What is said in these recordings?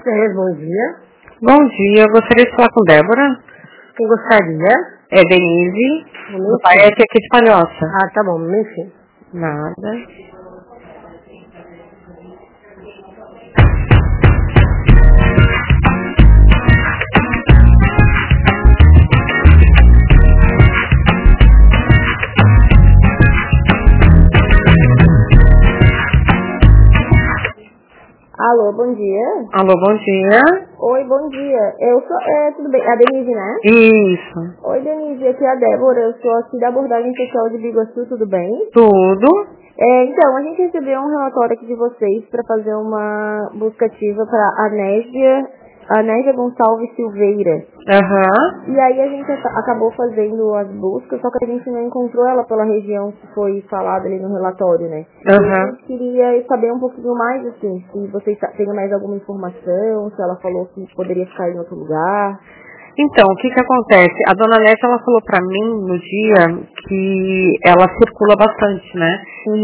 Tereza, bom dia. Bom dia, eu gostaria de falar com Débora. Quem gostaria? É Denise. Meu pai é aqui de Palhoça. Ah, tá bom, enfim. Nada. Alô, bom dia. Alô, bom dia. Oi, bom dia. Eu sou, tudo bem? A Denise, né? Isso. Oi, Denise, aqui é a Débora. Eu sou aqui da abordagem social de Biguaçu, tudo bem? Tudo. Então, a gente recebeu um relatório aqui de vocês para fazer uma busca ativa para a Négia Gonçalves Silveira. Aham. E aí a gente acabou fazendo as buscas, só que a gente não encontrou ela pela região que foi falada ali no relatório, né? Aham. E a gente queria saber um pouquinho mais, assim, se vocês têm mais alguma informação, se ela falou que poderia ficar em outro lugar. Então, o que acontece? A dona Nete, ela falou pra mim no dia que ela circula bastante, né?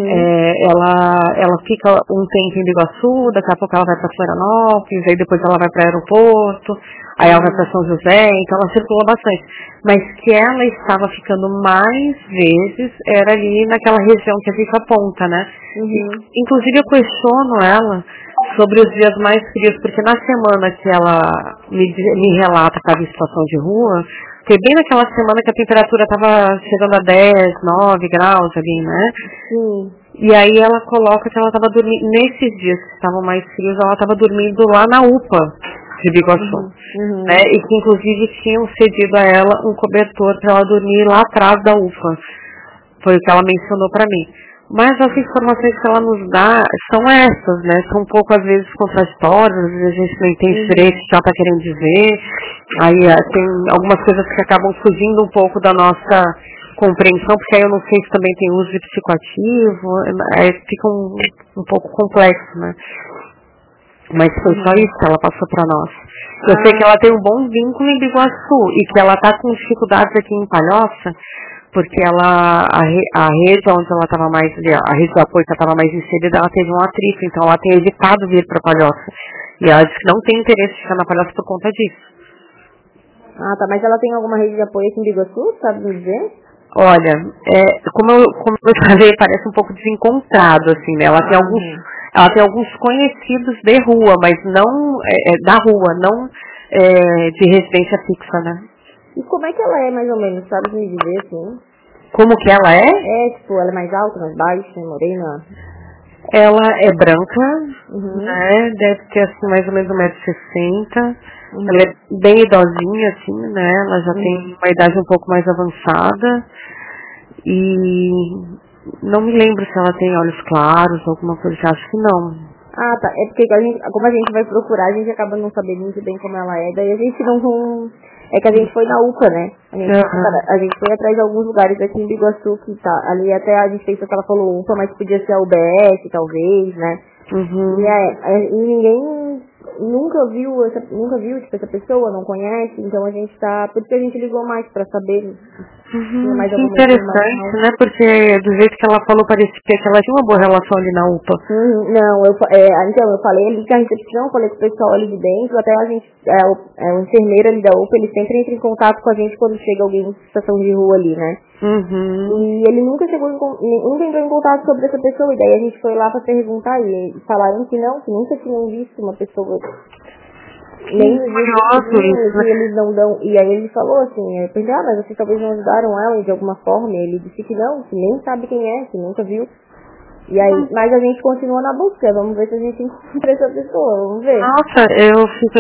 Ela fica um tempo em Biguaçu, daqui a pouco ela vai pra Florianópolis, aí depois ela vai pra aeroporto, aí ela vai pra São José, então ela circula bastante. Mas que ela estava ficando mais vezes era ali naquela região que a gente aponta, né? Inclusive eu questiono ela sobre os dias mais frios, porque na semana que ela me relata que estava em situação de rua, foi bem naquela semana que a temperatura estava chegando a 10, 9 graus ali, né? Sim. E aí ela coloca que ela estava dormindo, nesses dias que estavam mais frios, ela estava dormindo lá na UPA de Biguaçu, né? E que inclusive tinham cedido a ela um cobertor para ela dormir lá atrás da UPA. Foi o que ela mencionou para mim. Mas as informações que ela nos dá são essas, né? São um pouco, às vezes, contraditórias, às vezes a gente não entende direito o que ela está querendo dizer. Aí tem algumas coisas que acabam fugindo um pouco da nossa compreensão, porque aí eu não sei se também tem uso de psicoativo, aí fica um pouco complexo, né? Mas foi só isso que ela passou para nós. Eu sei que ela tem um bom vínculo em Biguaçu e que ela está com dificuldades aqui em Palhoça, porque a rede onde ela estava mais, a rede de apoio que ela estava mais inserida, ela teve um atrito, então ela tem evitado vir para Palhoça. E ela disse que não tem interesse de ficar na Palhoça por conta disso. Ah, tá, mas ela tem alguma rede de apoio aqui em Biguaçu, sabe me dizer? Olha, como eu falei, parece um pouco desencontrado, assim, né? Ela tem alguns conhecidos de rua, mas não da rua, não de residência fixa, né? E como é que ela é, mais ou menos, sabe me dizer, assim? Como que ela é? Tipo, ela é mais alta, mais baixa, morena? Ela é branca, né? Deve ter, assim, mais ou menos 1,60 m. Ela é bem idosinha, assim, né? Ela já tem uma idade um pouco mais avançada. E não me lembro se ela tem olhos claros, alguma coisa, acho que não. Ah, tá. É porque como a gente vai procurar, a gente acaba não sabendo muito bem como ela é. Daí a gente não... É que a gente foi na UPA, né? A gente foi atrás de alguns lugares aqui em Biguaçu que tá. Ali até a gente pensou que ela falou UPA, mas podia ser a UBS, talvez, né? E ninguém nunca viu tipo, essa pessoa, não conhece, então a gente tá... Por isso que a gente ligou mais pra saber mais que alguma interessante, informação. né? Porque do jeito que ela falou, parecia que ela tinha uma boa relação ali na UPA. Não, então eu falei ali que a recepção, falei com o pessoal ali de dentro, até a gente, o enfermeiro ali da UPA, ele sempre entra em contato com a gente quando chega alguém em situação de rua ali, né? E ele nunca entrou em contato sobre essa pessoa, e daí a gente foi lá pra perguntar, e falaram que não, que nunca tinham visto uma pessoa... Nem curioso isso, né? Eles não dão. E aí ele falou assim, eu pensei, mas vocês talvez não ajudaram ela de alguma forma. E ele disse que não, que nem sabe quem é, que nunca viu. E aí, mas a gente continua na busca, vamos ver se a gente encontra essa pessoa, vamos ver. Nossa, eu fico,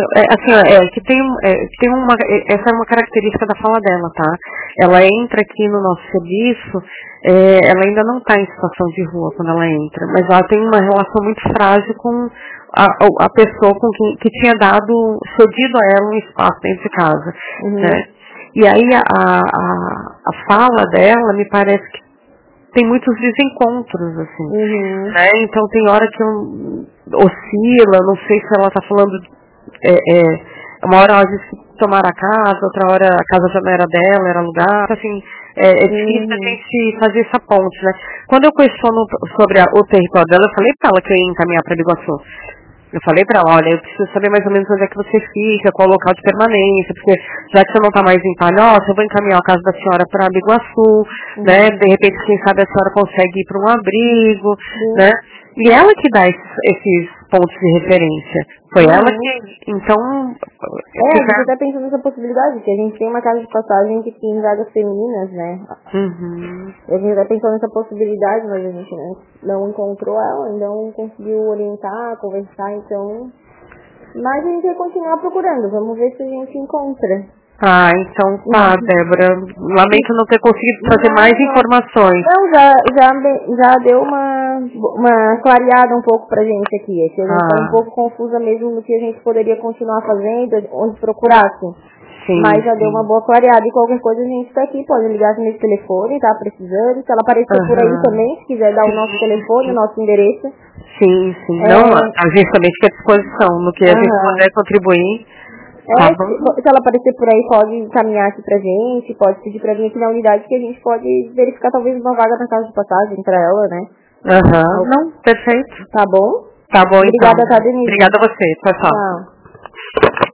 essa é uma característica da fala dela, tá? Ela entra aqui no nosso serviço, ela ainda não está em situação de rua quando ela entra, mas ela tem uma relação muito frágil com a pessoa que tinha cedido a ela um espaço dentro de casa, né? E aí a fala dela me parece que tem muitos desencontros, assim, né? Então tem hora que oscila, não sei se ela está falando, uma hora ela diz que tomaram a casa, outra hora a casa já não era dela, era alugada, assim, é difícil a gente fazer essa ponte, né? Quando eu questiono sobre o território dela, eu falei pra ela que eu ia encaminhar para Biguaçu. Eu falei pra ela, olha, eu preciso saber mais ou menos onde é que você fica, qual o local de permanência, porque já que você não tá mais em Palhoça, eu vou encaminhar a casa da senhora pra Biguaçu, né? De repente, quem sabe a senhora consegue ir pra um abrigo, né? E ela que dá esses pontos de referência. Foi ela que, então... a gente até pensou nessa possibilidade, que a gente tem uma casa de passagem que tem vagas femininas, né? A gente até pensou nessa possibilidade, mas a gente não encontrou ela, não conseguiu orientar, conversar, então... Mas a gente vai continuar procurando, vamos ver se a gente encontra. Então tá, Débora. Lamento não ter conseguido trazer mais informações. Não, já deu uma clareada um pouco pra gente aqui. A gente tá um pouco confusa mesmo no que a gente poderia continuar fazendo, onde procurasse. Sim, mas já deu uma boa clareada. E qualquer coisa a gente tá aqui, pode ligar nesse telefone, tá precisando. Se ela aparecer por aí também, se quiser dar o nosso telefone, o nosso endereço. Sim. Não, a gente também fica à disposição no que a gente puder contribuir. Se ela aparecer por aí, pode encaminhar aqui pra gente, pode pedir pra vir aqui na unidade que a gente pode verificar talvez uma vaga na casa de passagem pra ela, né? Não, perfeito. Tá bom? Tá bom, Obrigada, então. tá, Denise? Obrigada a você. Tchau.